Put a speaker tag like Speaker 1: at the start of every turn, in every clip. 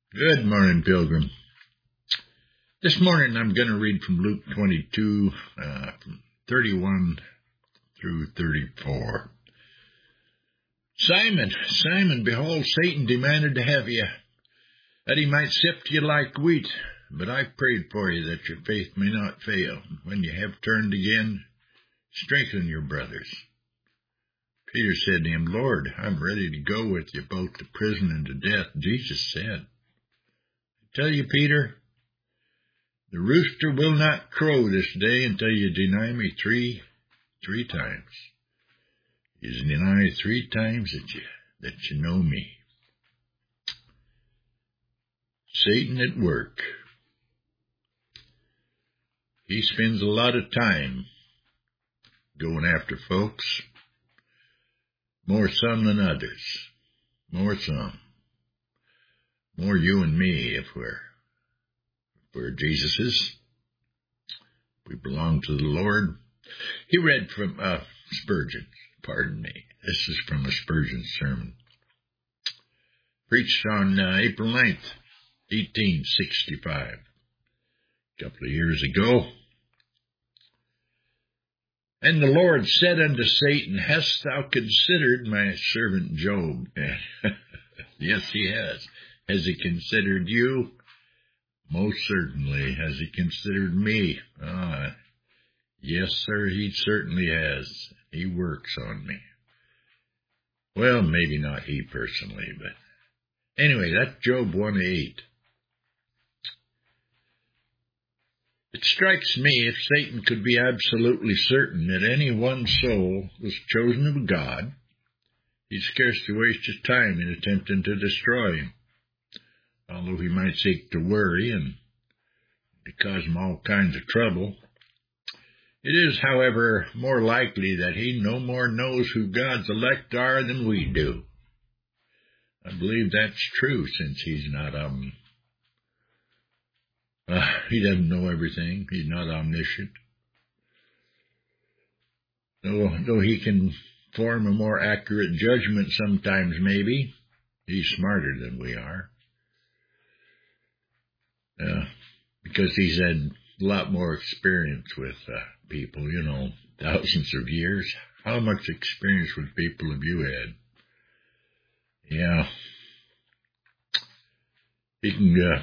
Speaker 1: Good morning, Pilgrim. This morning I'm going to read from Luke 22, from 31 through 34. Simon, Simon, behold, Satan demanded to have you, that he might sift you like wheat. But I prayed for you that your faith may not fail. When you have turned again, strengthen your brothers. Peter said to him, Lord, I'm ready to go with you both to prison and to death. Jesus said, I tell you, Peter, the rooster will not crow this day until you deny me three times. You deny 3 times that you know me. Satan at work. He spends a lot of time going after folks, more some than others, more some. More you and me if we're Jesus's. We belong to the Lord. He read from Spurgeon, pardon me. This is from a Spurgeon sermon. Preached on April 9th, 1865, a couple of years ago. And the Lord said unto Satan, Hast thou considered my servant Job? Yes, he has. Has he considered you? Most certainly. Has he considered me? Yes, sir, he certainly has. He works on me. Well, maybe not he personally, but anyway, that's Job 1:8. It strikes me if Satan could be absolutely certain that any one soul was chosen of God, he'd scarcely waste his time in attempting to destroy him. Although he might seek to worry and to cause him all kinds of trouble, it is, however, more likely that he no more knows who God's elect are than we do. I believe that's true, since he's not he doesn't know everything. He's not omniscient. Though he can form a more accurate judgment sometimes, maybe, he's smarter than we are. Because he's had a lot more experience with people, thousands of years. How much experience with people have you had? Yeah. He can,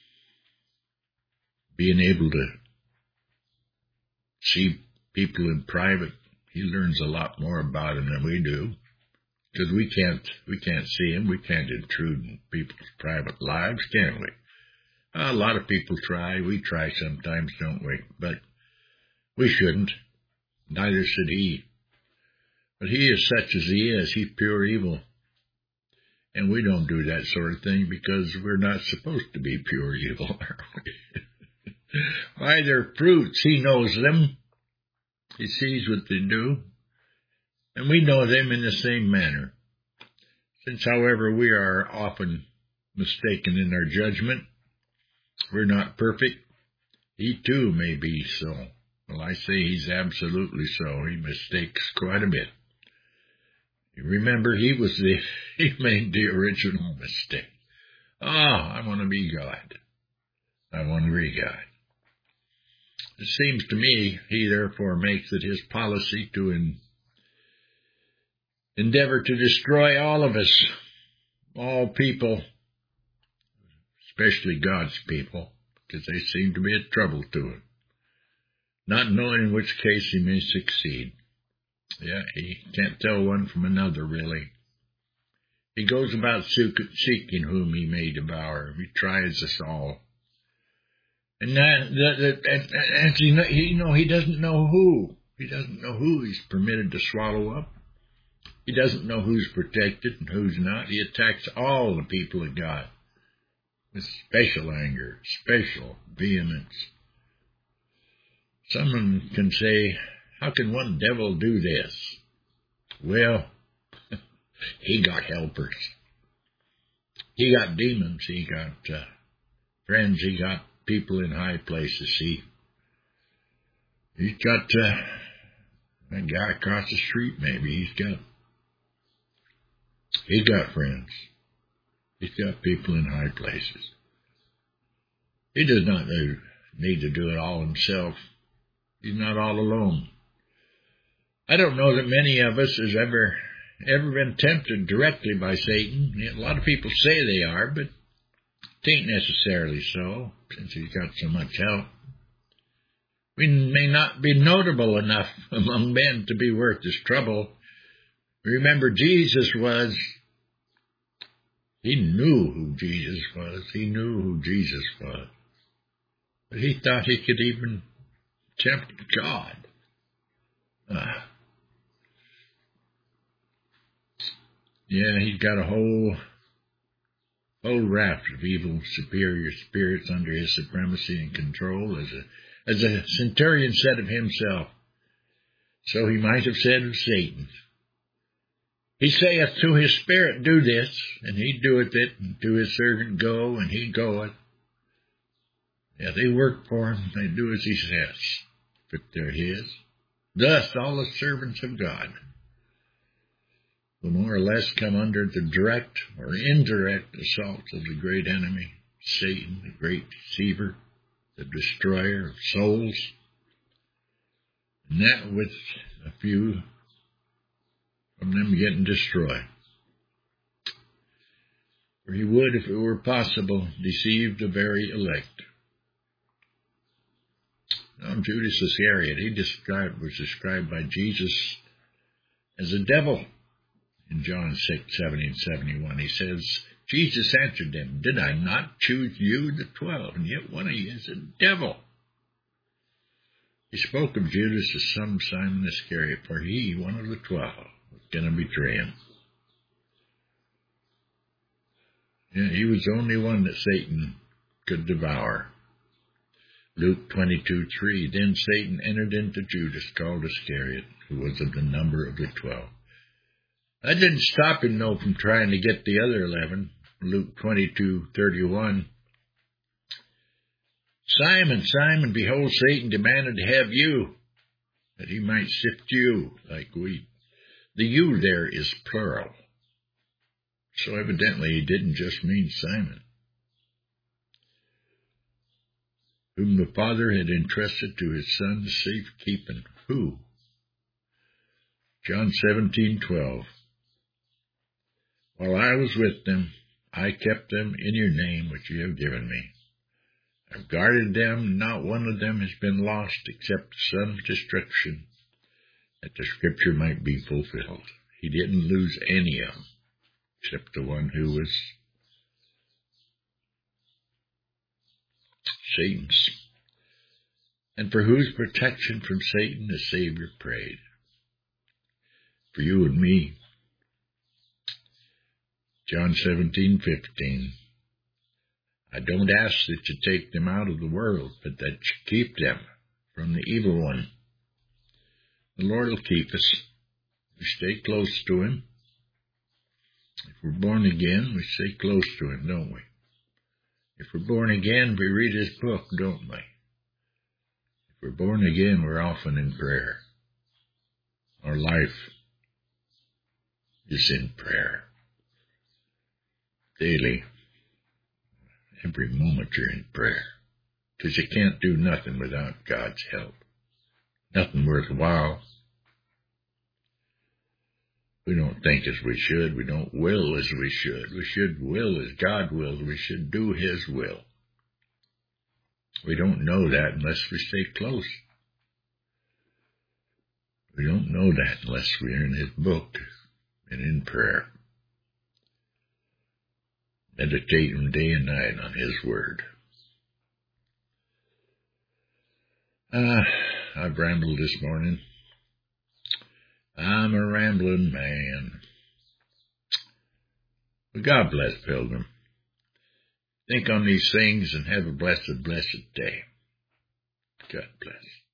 Speaker 1: being able to see people in private, he learns a lot more about them than we do. Because we can't see them. We can't intrude in people's private lives, can we? A lot of people try. We try sometimes, don't we? But we shouldn't. Neither should he. But he is such as he is. He's pure evil. And we don't do that sort of thing because we're not supposed to be pure evil, are we? By their fruits, he knows them. He sees what they do. And we know them in the same manner. Since, however, we are often mistaken in our judgment, we're not perfect. He, too, may be so. Well, I say he's absolutely so. He mistakes quite a bit. You remember, he made the original mistake. I want to be God. I want to be God. It seems to me he therefore makes it his policy to endeavor to destroy all of us, all people, especially God's people, because they seem to be a trouble to him, not knowing in which case he may succeed. Yeah, he can't tell one from another, really. He goes about seeking whom he may devour. He tries us all. And he doesn't know who. He doesn't know who he's permitted to swallow up. He doesn't know who's protected and who's not. He attacks all the people of God with special anger, special vehemence. Someone can say, how can one devil do this? Well, he got helpers. He got demons. He got friends. He got people in high places. He's got that guy across the street, maybe. He's got friends. He's got people in high places. He does not need to do it all himself. He's not all alone. I don't know that many of us has ever been tempted directly by Satan. A lot of people say they are, but it ain't necessarily so, since he's got so much help. We may not be notable enough among men to be worth his trouble. Remember, Jesus was. He knew who Jesus was. He knew who Jesus was. But he thought he could even tempt God. Yeah, he's got a whole raft of evil superior spirits under his supremacy and control, as a centurion said of himself. So he might have said of Satan. He saith to his spirit, do this, and he doeth it, and to his servant, go, and he goeth. Yeah, they work for him, they do as he says, but they're his. Thus all the servants of God will more or less come under the direct or indirect assault of the great enemy, Satan, the great deceiver, the destroyer of souls, and that with a few from them getting destroyed. For he would, if it were possible, deceive the very elect. Judas Iscariot, was described by Jesus as a devil. In John 6:70 and 71, he says, Jesus answered them, did I not choose you, the 12, and yet one of you is a devil? He spoke of Judas as some Simon Iscariot, for he, one of the 12, was going to betray him. Yeah, he was the only one that Satan could devour. Luke 22:3, then Satan entered into Judas, called Iscariot, who was of the number of the 12. That didn't stop him, though, from trying to get the other 11. Luke 22:31. Simon, Simon, behold, Satan demanded to have you, that he might sift you like wheat. The you there is plural. So evidently he didn't just mean Simon, whom the Father had entrusted to his Son's safekeeping. Who? John 17:12. While I was with them, I kept them in your name which you have given me. I've guarded them, not one of them has been lost except the son of destruction, that the scripture might be fulfilled. He didn't lose any of them, except the one who was Satan's. And for whose protection from Satan the Savior prayed. For you and me. John 17:15. I don't ask that you take them out of the world, but that you keep them from the evil one. The Lord will keep us. We stay close to him. If we're born again, we stay close to him, don't we? If we're born again, we read his book, don't we? If we're born again, we're often in prayer. Our life is in prayer. Daily. Every moment you're in prayer. Because you can't do nothing without God's help. Nothing worthwhile. We don't think as we should. We don't will as we should. We should will as God wills. We should do his will. We don't know that unless we stay close. We don't know that unless we're in his book and in prayer. Meditating day and night on his word. I've rambled this morning. I'm a rambling man. But God bless, Pilgrim. Think on these things and have a blessed, blessed day. God bless.